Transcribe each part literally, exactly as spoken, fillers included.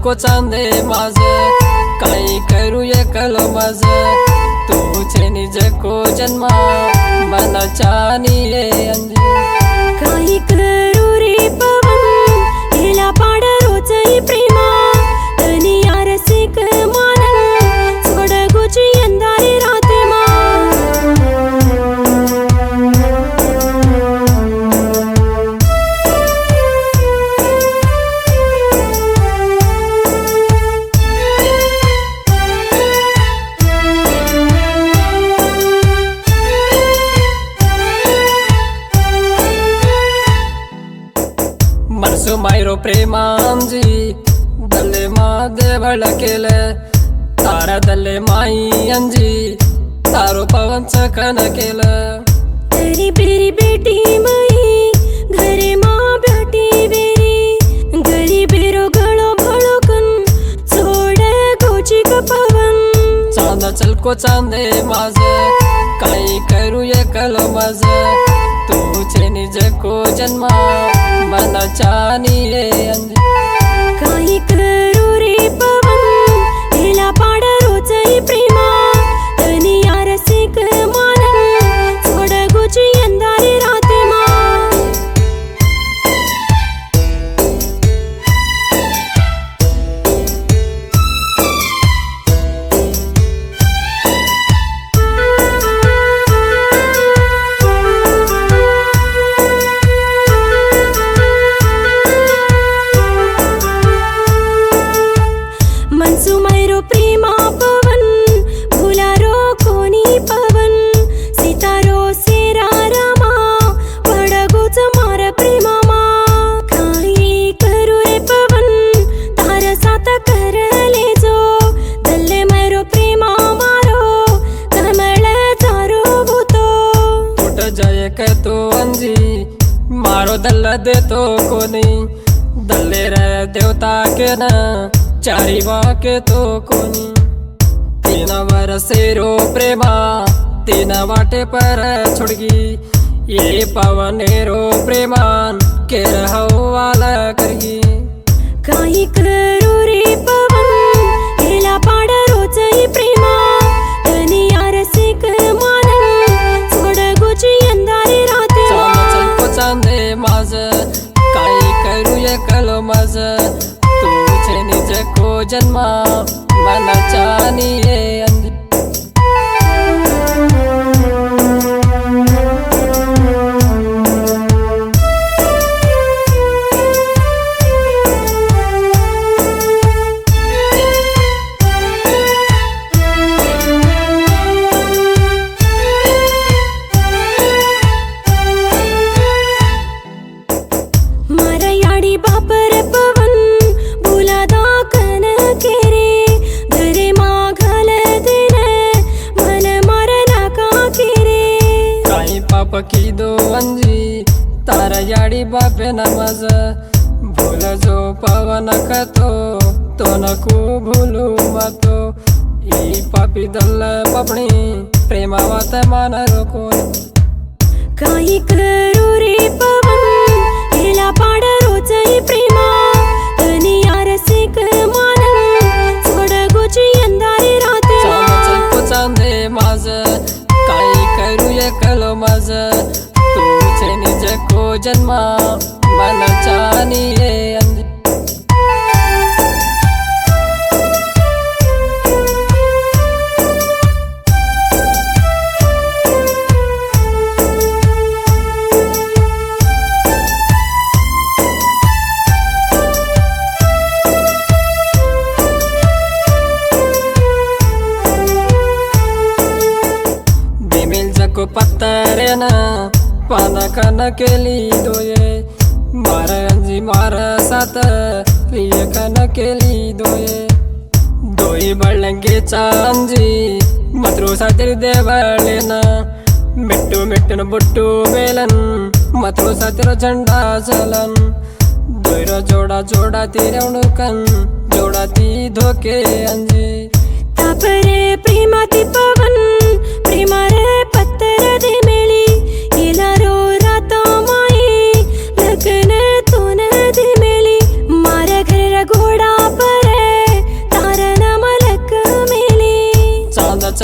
को चांदे माझ काही करू एकल माझ तूचे निज को जन्मा मना चानी अंजी काही करू रे पवन हिला पाड रोजई प्रेमा तनी आरसिक मानन सोड गुची अंधारी राते मा मनसु मायरो प्रेमांजी दल्ले मा देवळ केले तारा दल्ले माई अंजी तारो पवन चकन केलं तेरी बेरी बेटी मई घरे मा बेटी बेरी घरी बेरो गळो भळकन सोड गोची का पवन चांद चल को चांदे माझ काही करू एकल माझ तूचे निज को जन्मा मना चानी अंजी काही करू रे पवन हिला पाड रोजई प्रेमा तनी आरसिक मानन सोड गुची अंधारी राते मा मनसु मायरो प्रेमा पवन भुलारो कोणी पवन सितारो सेरा रामा पडगोच मार प्रेमा मा काही करू रे पवन तार साथ करले जो दल्ले मायरो प्रेमा मारो कमळ तारो भूतो कुठ जय तो अंजी मारो दल्ल देतो कोणी दल्ले रे देवता के ना चारी वाके तो कोणी तीन वरसेरो प्रेमा तीन वाटे पर छुड़गी ये पवनेरो प्रेमान के हवाला करगी काही करू रे पवन हिला पाड रोजई प्रेमा तनी आरसिक मानन सोड गुची अंधारी राते चांद चल को चांदे माझ काही करू एकल माझ तूचे निज को जन्मा मना चानी अंजी मारा याडी बापर पवन भुला दाकन केरे घरे मा घाल देने मन मारला का केरे काही पाप की दो अंजी तारा याडी बापे नमज भूल जो पवन कतो तो नको भूलू मतो ई पापी दल पपणी प्रेमावत मान रोको काही करू रे पवन हिला पाड रोजई प्रेमा तनी आरसिक मानन सोड गुची अंधारी राते चांद चल को चांदे माझ काही करू एकल माझ तूचे निज को जन्मा मना चानी अंजी को पत्तरे ना पाना कन केली दोये मार अंजी मार सात रिय कन केली दोये दोई बळंगे चांजी मत्रो सातिर देवळे ना मिट्टू मिट्टन बुट्टू मेलन मत्रो सातिर झंडा चलन दोयरो जोडा जोडा ती रेवणुकन जोडा ती धोके अंजी तापरे प्रेमा ती पवन प्रेमा रे पत्तर दे मेली गेला रो रात माई लगन तोन दे मेली मारा घर घोडा पर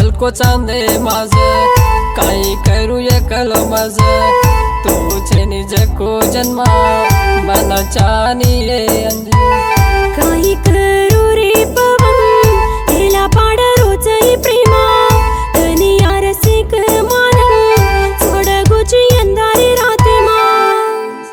झलको चांदे माझ काही करू एकलो माझ तू छे निज को जन्मा मन चानी ये अंजी